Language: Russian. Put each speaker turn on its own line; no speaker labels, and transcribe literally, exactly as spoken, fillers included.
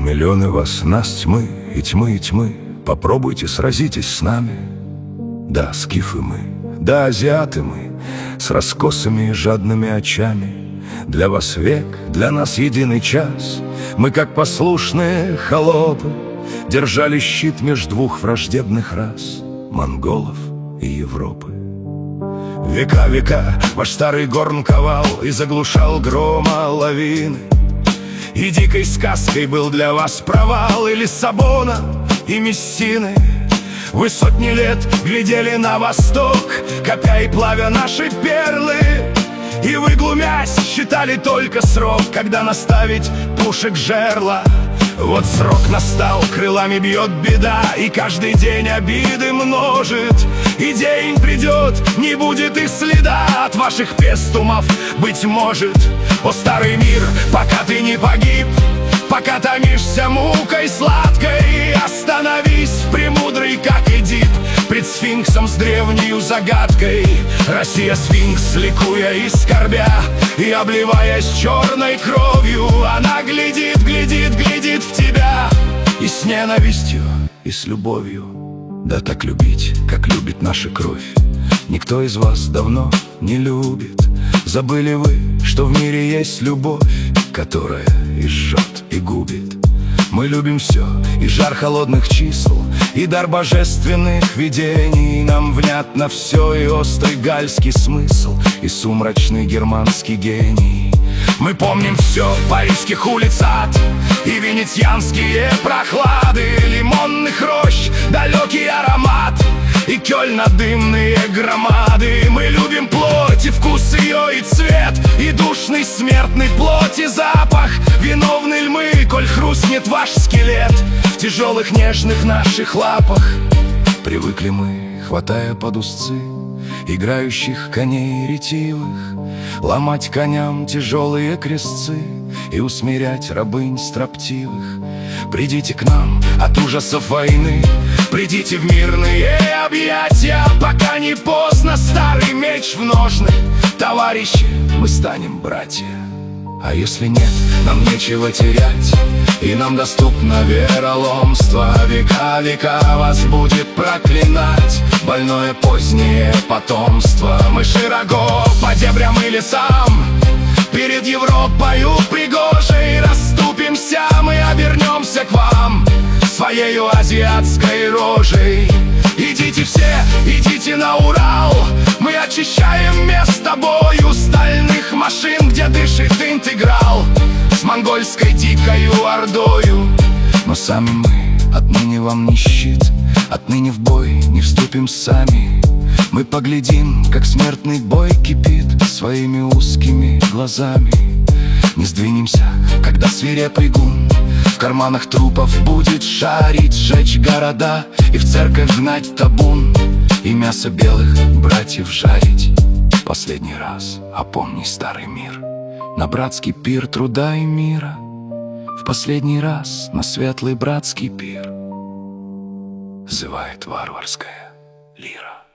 Миллионы вас, нас тьмы, и тьмы, и тьмы. Попробуйте, сразитесь с нами. Да, скифы мы, да, азиаты мы, с раскосыми и жадными очами. Для вас век, для нас единый час. Мы, как послушные холопы, держали щит меж двух враждебных рас — монголов и Европы. Века, века ваш старый горн ковал и заглушал грома лавины. И дикой сказкой был для вас провал и Лиссабона, и Мессины. Вы сотни лет глядели на восток, копя и плавя наши перлы. И вы, глумясь, считали только срок, когда наставить пушек жерла. Вот срок настал, крылами бьет беда, и каждый день обиды множит. И день придет, не будет и следа от ваших пестумов, быть может. О, старый мир, пока ты не погиб, пока томишься мукой сладкой, остановись, премудрый, как Эдип, пред сфинксом с древнею загадкой. Россия сфинкс, ликуя и скорбя, и обливаясь черной кровью, она глядит, глядит, глядит в тебя, и с ненавистью, и с любовью. Да так любить, как любит наша кровь, никто из вас давно не любит. Забыли вы, что в мире есть любовь, которая и жжет, и губит. Мы любим все, и жар холодных чисел, и дар божественных видений. Нам внятно все, и острый гальский смысл, и сумрачный германский гений. Мы помним все, парижских улиц ад, и венецианские прохлады, лимонных рощ, далекий аромат, и Кёльна дымные громады. Мы любим плоть, и вкус ее, и цвет, и душный смертный плоть, и запах виновной льмы, коль хрустнет ваш скелет в тяжелых нежных наших лапах. Привыкли мы, хватая под узцы играющих коней ретивых, ломать коням тяжелые крестцы и усмирять рабынь строптивых. Придите к нам от ужасов войны, придите в мирные объятия, пока не поздно, старый меч в ножны. Товарищи, мы станем братья. А если нет, нам нечего терять, и нам доступно вероломство. Века, века вас будет проклинать больное позднее потомство. Мы широко по дебрям и лесам перед Европою пригожей расступимся, мы обернемся к вам своею азиатской рожей. Идите все, идите на Урал, мы очищаем место бою стальных машин, где дышит интеграл с монгольской дикою ордою. Но сами мы отныне вам не щит, отныне в бой не вступим сами. Мы поглядим, как смертный бой кипит своими узкими глазами. Не сдвинемся, когда свирепый гун в карманах трупов будет шарить, сжечь города и в церковь гнать табун, и мясо белых братьев жарить. Последний раз опомни, старый мир, на братский пир труда и мира. В последний раз на светлый братский пир взывает варварская лира.